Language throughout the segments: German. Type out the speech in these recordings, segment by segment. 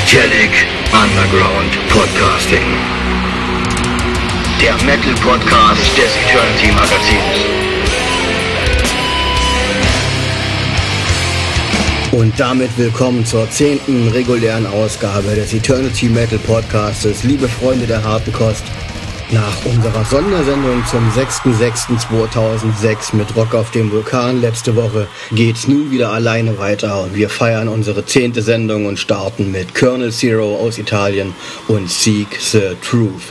Psychedelic Underground Podcasting. Der Metal Podcast des Eternity Magazins. Und damit willkommen zur 10. regulären Ausgabe des Eternity Metal Podcastes. Liebe Freunde der harten Kost, nach unserer Sondersendung zum 6.6.2006 mit Rock auf dem Vulkan letzte Woche geht's nun wieder alleine weiter und wir feiern unsere 10. Sendung und starten mit Colonel Zero aus Italien und Seek the Truth.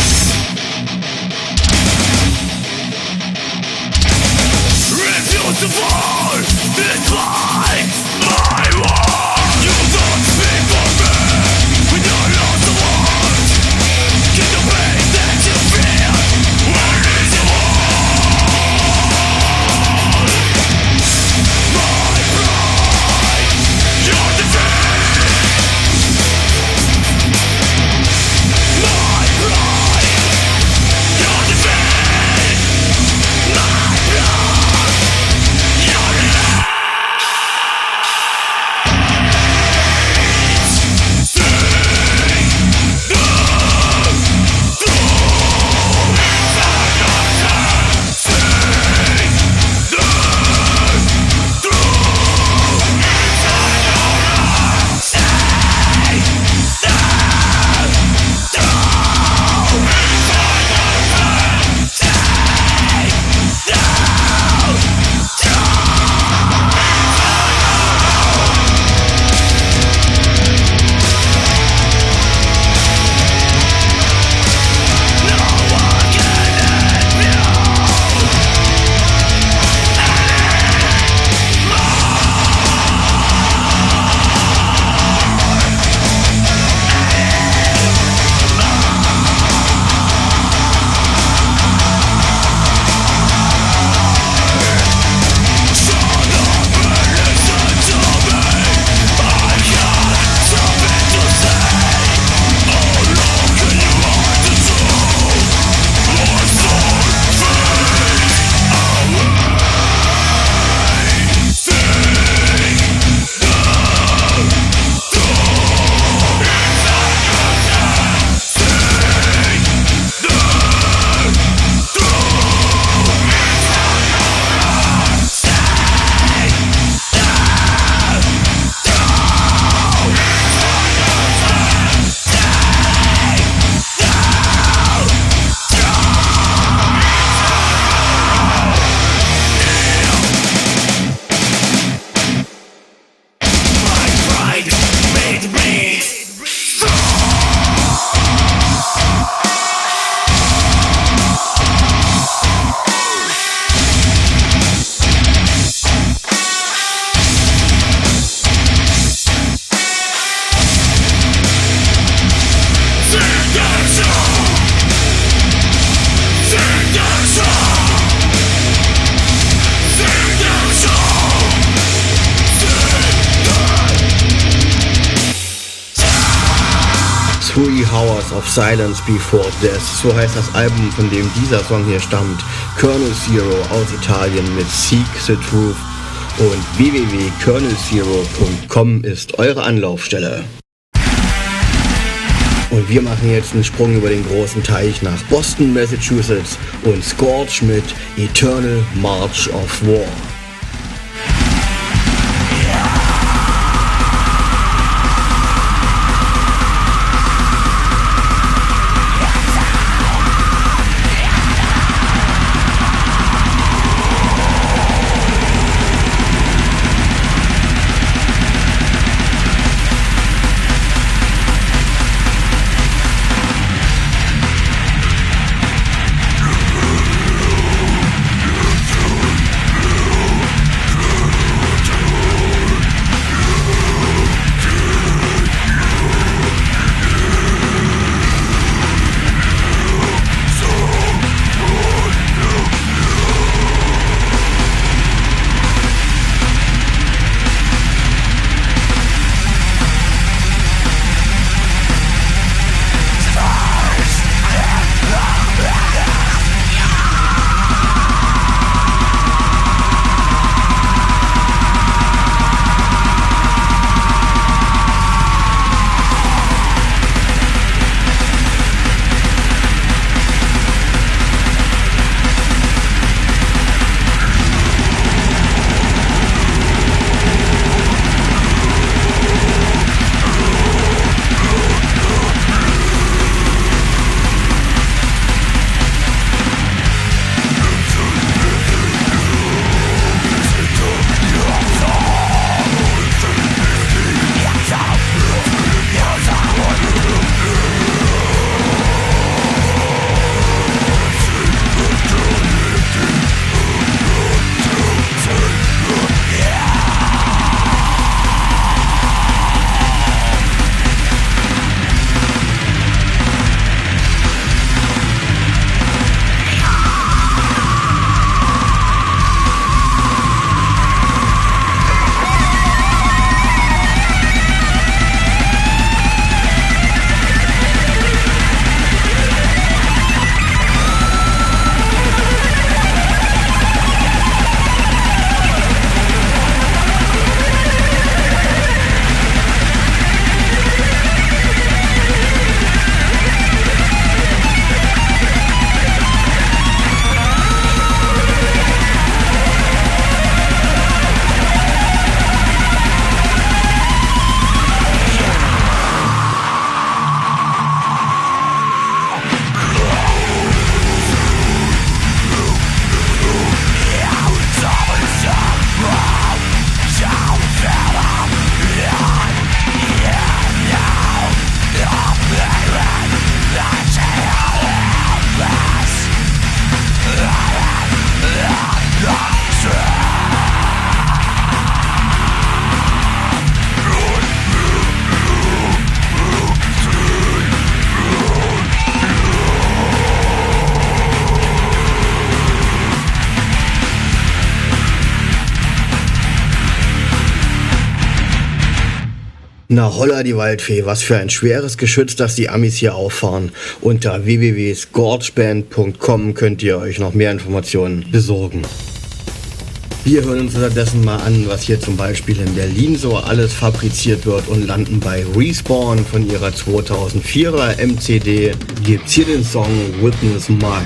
Hours of Silence Before Death, so heißt das Album, von dem dieser Song hier stammt. Colonel Zero aus Italien mit Seek the Truth und www.colonelzero.com ist eure Anlaufstelle. Und wir machen jetzt einen Sprung über den großen Teich nach Boston, Massachusetts und Scorch mit Eternal March of War. Na holla die Waldfee, was für ein schweres Geschütz, das die Amis hier auffahren. Unter www.scorchband.com könnt ihr euch noch mehr Informationen besorgen. Wir hören uns unterdessen mal an, was hier zum Beispiel in Berlin so alles fabriziert wird und landen bei Respawn von ihrer 2004er MCD. Gibt's hier den Song Witness My.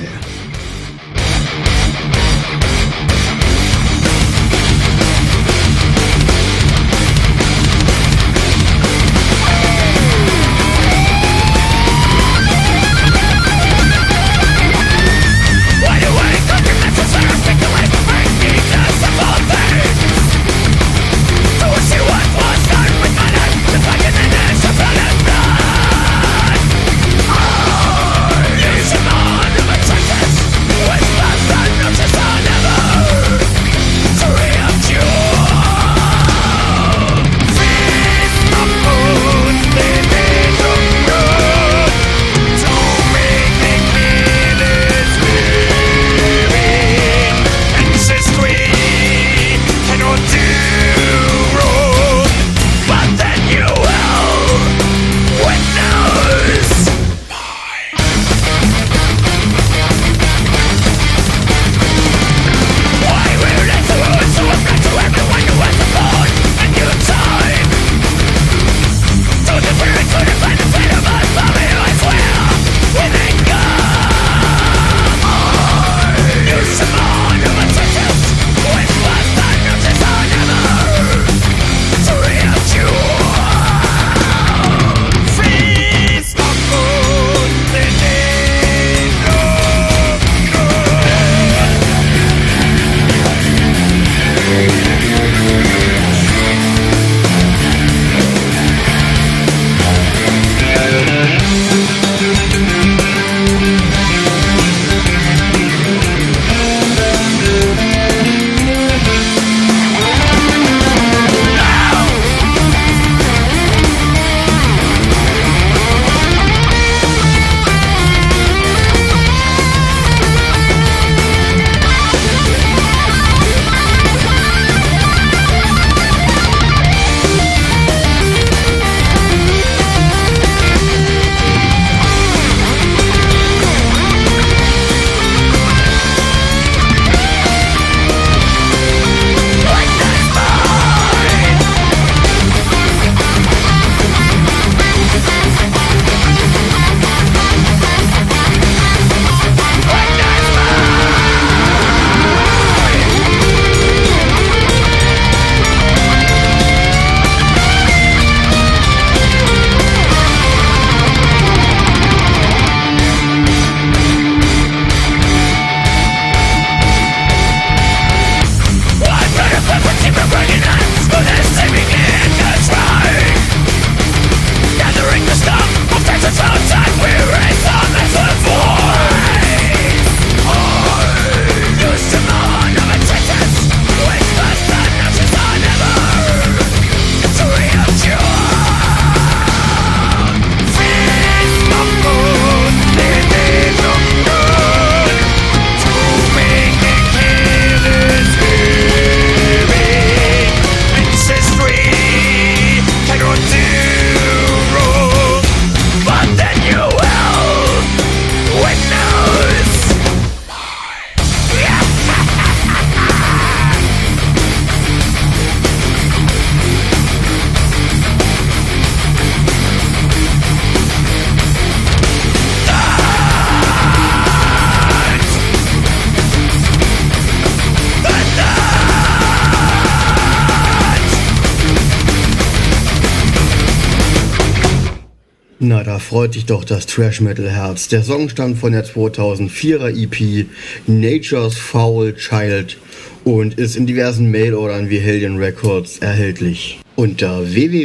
Na, da freut dich doch das Thrash-Metal-Herz. Der Song stammt von der 2004er EP Nature's Foul Child und ist in diversen Mailordern wie Hellion Records erhältlich. Unter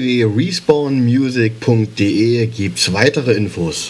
www.respawnmusic.de gibt's weitere Infos.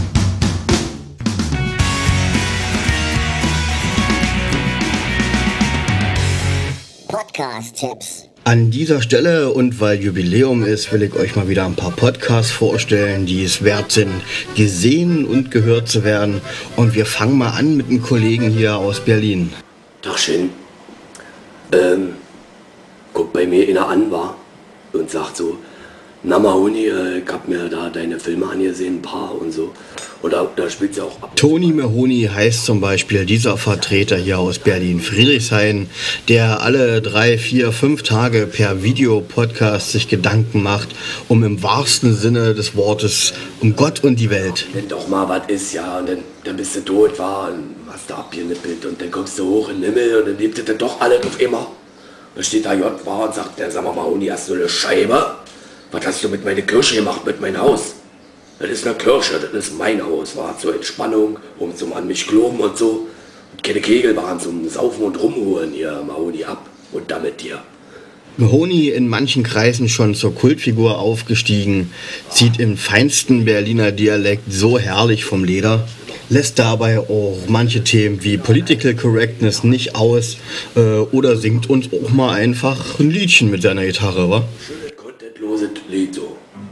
Podcast-Tipps. An dieser Stelle und weil Jubiläum ist, will ich euch mal wieder ein paar Podcasts vorstellen, die es wert sind, gesehen und gehört zu werden. Und wir fangen mal an mit einem Kollegen hier aus Berlin. Tagchen. Guckt bei mir einer an, war und sagt so, Na Mahoney, ich hab mir da deine Filme angesehen, ein paar und so. Und da spielt sie auch ab. Tony Mahoney heißt zum Beispiel dieser Vertreter hier aus Berlin-Friedrichshain, der alle 3, 4, 5 Tage per Videopodcast sich Gedanken macht, um im wahrsten Sinne des Wortes um Gott und die Welt. Wenn doch mal was ist, ja, und dann bist du tot, war, und hast du abgenippelt und dann guckst du hoch in den Himmel und dann lebt das doch alles auf immer. Dann steht da J. und sagt, sag mal Mahoney, hast du eine Scheibe? Was hast du mit meiner Kirche gemacht, mit meinem Haus? Das ist eine Kirche, das ist mein Haus, war zur Entspannung, um zum an mich glauben und so. Und keine Kegelbahn zum Saufen und Rumholen hier, Mahoney ab und damit dir. Mahoney in manchen Kreisen schon zur Kultfigur aufgestiegen, zieht im feinsten Berliner Dialekt so herrlich vom Leder, lässt dabei auch manche Themen wie Political Correctness nicht aus oder singt uns auch mal einfach ein Liedchen mit seiner Gitarre, wa? Schönes, contentloses Lied so.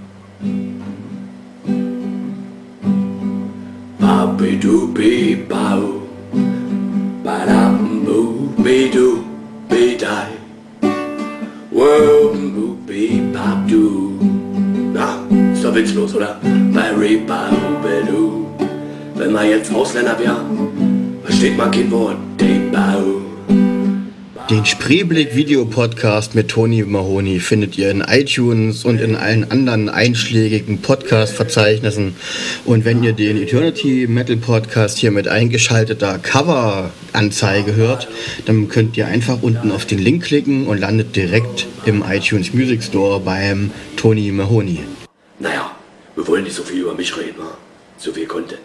Babidu-bi-bau, badam-bu-bi-du-bi-dai, wum-bu-bi-bab-du. Na, ist doch witzlos, oder? Bari-bau-be-du. Wenn man jetzt Ausländer wäre, versteht man kein Wort. De-bau. Den Spreeblick-Video-Podcast mit Tony Mahoney findet ihr in iTunes und in allen anderen einschlägigen Podcast-Verzeichnissen. Und wenn ihr den Eternity Metal Podcast hier mit eingeschalteter Cover-Anzeige hört, dann könnt ihr einfach unten auf den Link klicken und landet direkt im iTunes Music Store beim Tony Mahoney. Naja, wir wollen nicht so viel über mich reden, wa? So viel Content.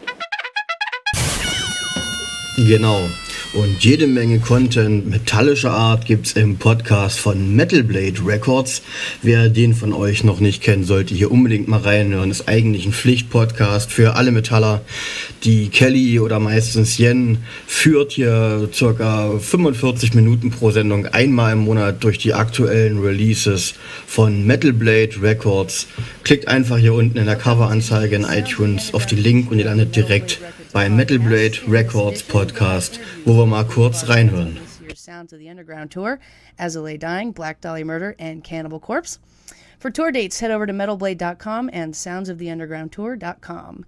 Genau. Und jede Menge Content metallischer Art gibt's im Podcast von Metal Blade Records. Wer den von euch noch nicht kennt, sollte hier unbedingt mal reinhören. Ist eigentlich ein Pflichtpodcast für alle Metaller. Die Kelly oder meistens Jen führt hier ca. 45 Minuten pro Sendung einmal im Monat durch die aktuellen Releases von Metal Blade Records. Klickt einfach hier unten in der Coveranzeige in iTunes auf den Link und ihr landet direkt bei Metal Blade Records Podcast, wo wir mal kurz reinhören. Sounds of the Underground Tour, Azalea Dying, Black Dahlia Murder, and Cannibal Corpse. For tour dates, head over to metalblade.com and soundsoftheundergroundtour.com.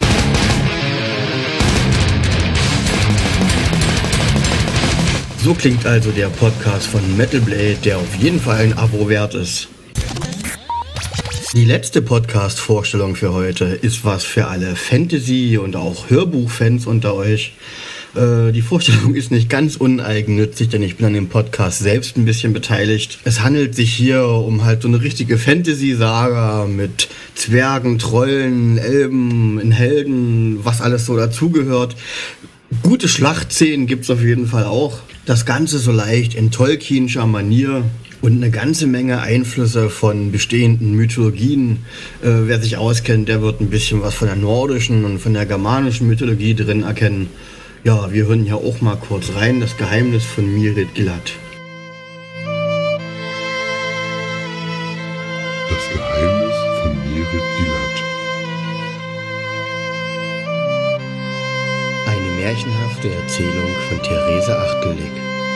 So klingt also der Podcast von Metal Blade, der auf jeden Fall ein Abo wert ist. Die letzte Podcast-Vorstellung für heute ist was für alle Fantasy- und auch Hörbuchfans unter euch. Die Vorstellung ist nicht ganz uneigennützig, denn ich bin an dem Podcast selbst ein bisschen beteiligt. Es handelt sich hier um halt so eine richtige Fantasy-Saga mit Zwergen, Trollen, Elben, Helden, was alles so dazugehört. Gute Schlachtszenen gibt's auf jeden Fall auch. Das Ganze so leicht in Tolkienischer Manier. Und eine ganze Menge Einflüsse von bestehenden Mythologien. Wer sich auskennt, der wird ein bisschen was von der nordischen und von der germanischen Mythologie drin erkennen. Ja, wir hören hier auch mal kurz rein. Das Geheimnis von Mirrit Gilad. Das Geheimnis von Mirrit Gilad. Eine märchenhafte Erzählung von Therese Achteldick.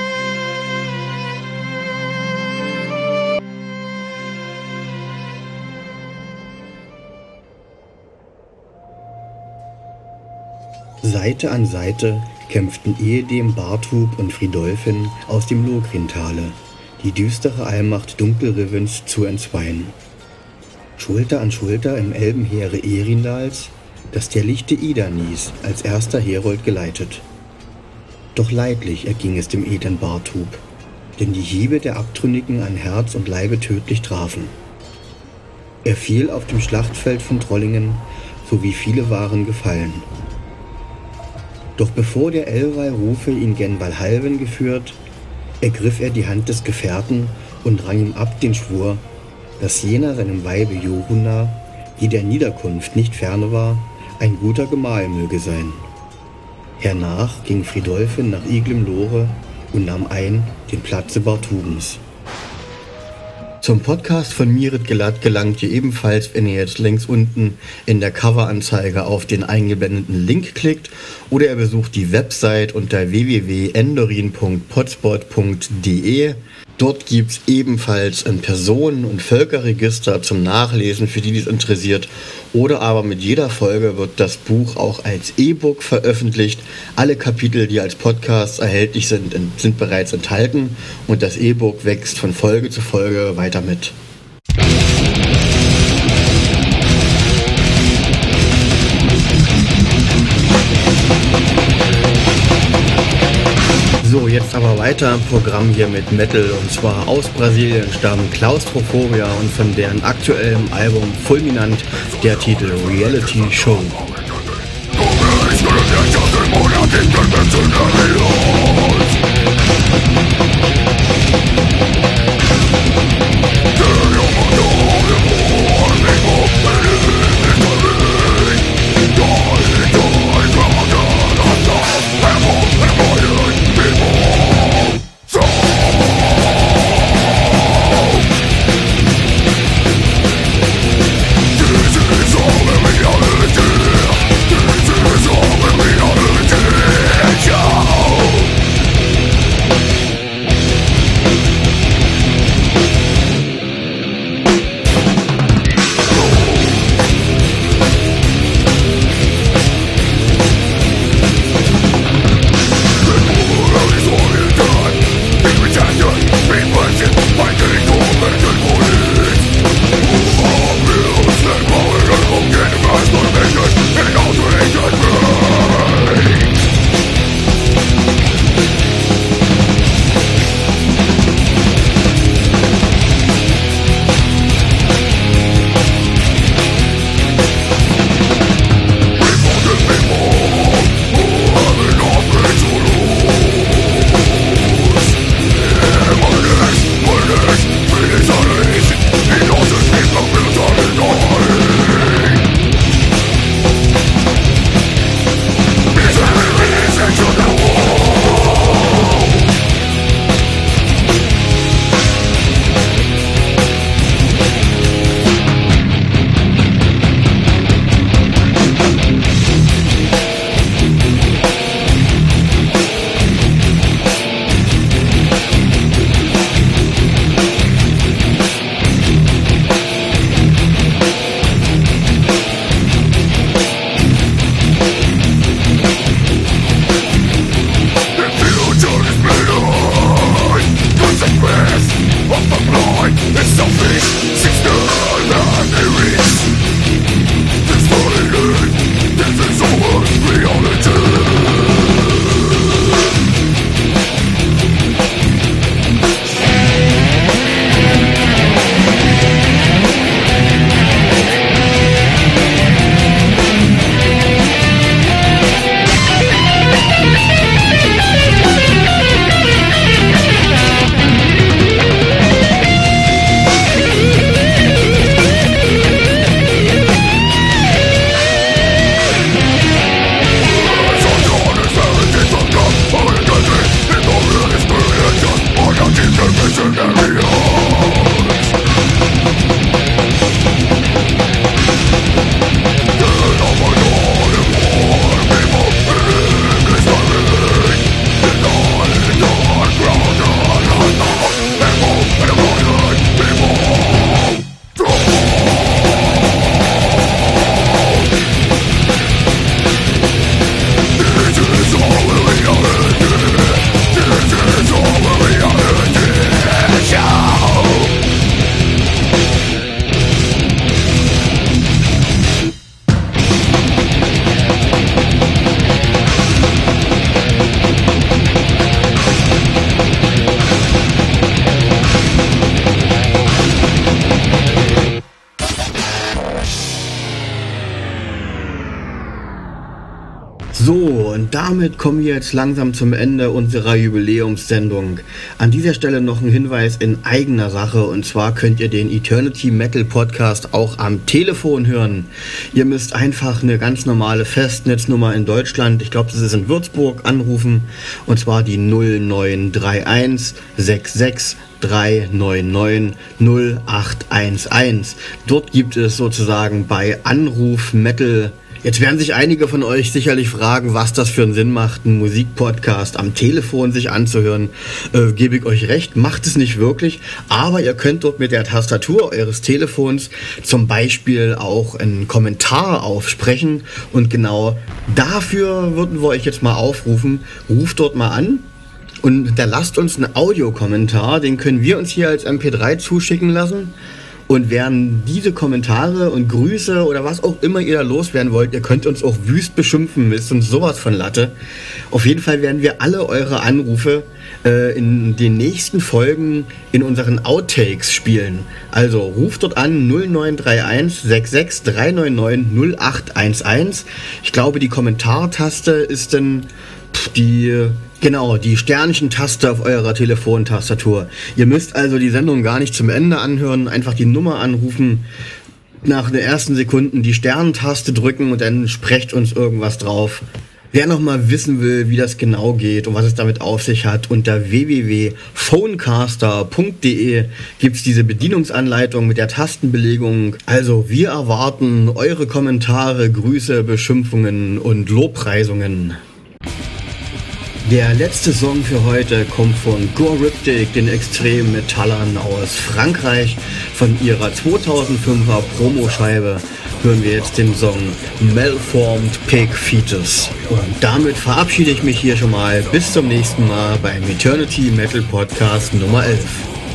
Seite an Seite kämpften ehedem Barthub und Fridolfin aus dem Lokrintale, die düstere Allmacht Dunkelrivens zu entzweien. Schulter an Schulter im Elbenheere Erindals, das der lichte Idanis als erster Herold geleitet. Doch leidlich erging es dem edlen Barthub, denn die Hiebe der Abtrünnigen an Herz und Leibe tödlich trafen. Er fiel auf dem Schlachtfeld von Trollingen, so wie viele waren gefallen. Doch bevor der Elwal Rufe ihn gen Valhalven geführt, ergriff er die Hand des Gefährten und rang ihm ab den Schwur, dass jener seinem Weibe Jorunna, die der Niederkunft nicht ferne war, ein guter Gemahl möge sein. Hernach ging Fridolfin nach Iglem Lore und nahm ein den Platze Barthubens. Zum Podcast von Mirrit Gilad gelangt ihr ebenfalls, wenn ihr jetzt links unten in der Coveranzeige auf den eingeblendeten Link klickt oder ihr besucht die Website unter www.endorin.potspot.de. Dort gibt es ebenfalls ein Personen- und Völkerregister zum Nachlesen, für die es interessiert. Oder aber mit jeder Folge wird das Buch auch als E-Book veröffentlicht. Alle Kapitel, die als Podcast erhältlich sind, sind bereits enthalten. Und das E-Book wächst von Folge zu Folge weiter mit. So, jetzt aber weiter im Programm hier mit Metal, und zwar aus Brasilien stammen Klaustrophobia und von deren aktuellem Album Fulminant der Titel Reality Show. So, und damit kommen wir jetzt langsam zum Ende unserer Jubiläumssendung. An dieser Stelle noch ein Hinweis in eigener Sache, und zwar könnt ihr den Eternity Metal Podcast auch am Telefon hören. Ihr müsst einfach eine ganz normale Festnetznummer in Deutschland, ich glaube das ist in Würzburg, anrufen, und zwar die 0931 66 399 0811. Dort gibt es sozusagen bei Anruf Metal Jetzt werden sich einige von euch sicherlich fragen, was das für einen Sinn macht, einen Musikpodcast am Telefon sich anzuhören. Gebe ich euch recht, macht es nicht wirklich, aber ihr könnt dort mit der Tastatur eures Telefons zum Beispiel auch einen Kommentar aufsprechen und genau dafür würden wir euch jetzt mal aufrufen. Ruft dort mal an und da lasst uns einen Audiokommentar, den können wir uns hier als MP3 zuschicken lassen. Und wären diese Kommentare und Grüße oder was auch immer ihr da loswerden wollt, ihr könnt uns auch wüst beschimpfen, ist uns sowas von Latte. Auf jeden Fall werden wir alle eure Anrufe in den nächsten Folgen in unseren Outtakes spielen. Also ruft dort an 0931 66 399 0811. Ich glaube, die Kommentartaste ist dann die Sternchen-Taste auf eurer Telefontastatur. Ihr müsst also die Sendung gar nicht zum Ende anhören, einfach die Nummer anrufen, nach den ersten Sekunden die Sternentaste drücken und dann sprecht uns irgendwas drauf. Wer nochmal wissen will, wie das genau geht und was es damit auf sich hat, unter www.phonecaster.de gibt's diese Bedienungsanleitung mit der Tastenbelegung. Also wir erwarten eure Kommentare, Grüße, Beschimpfungen und Lobpreisungen. Der letzte Song für heute kommt von Goriptic, den Extrem-Metallern aus Frankreich. Von ihrer 2005er Promoscheibe hören wir jetzt den Song Malformed Pig Fetus. Und damit verabschiede ich mich hier schon mal. Bis zum nächsten Mal beim Eternity Metal Podcast Nummer 11.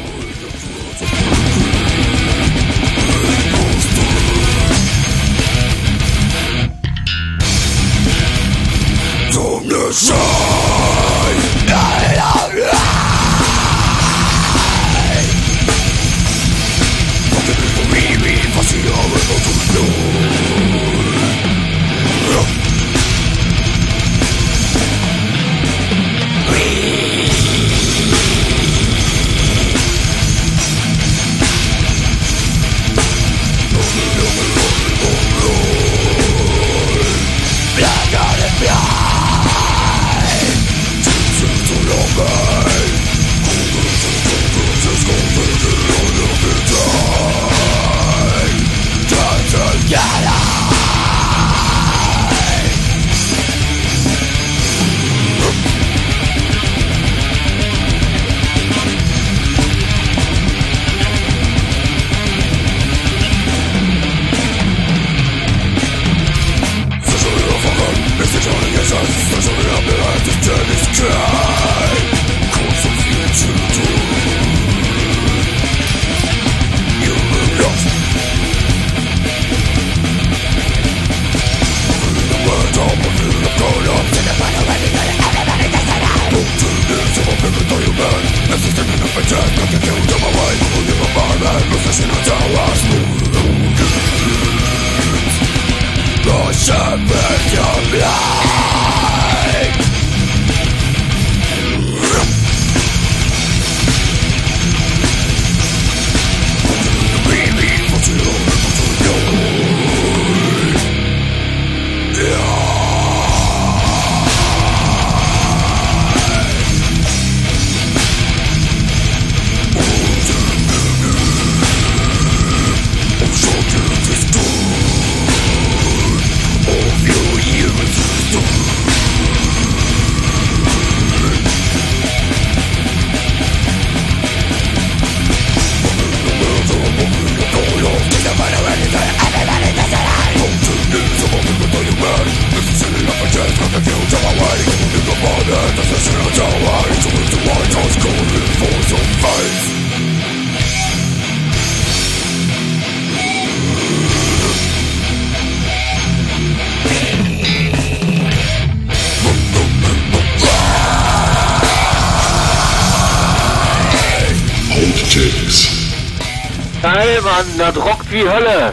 Geil, Mann, das rockt wie Hölle.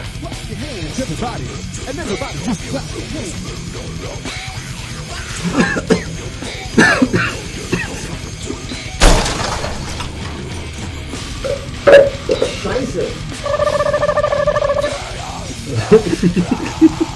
Scheiße.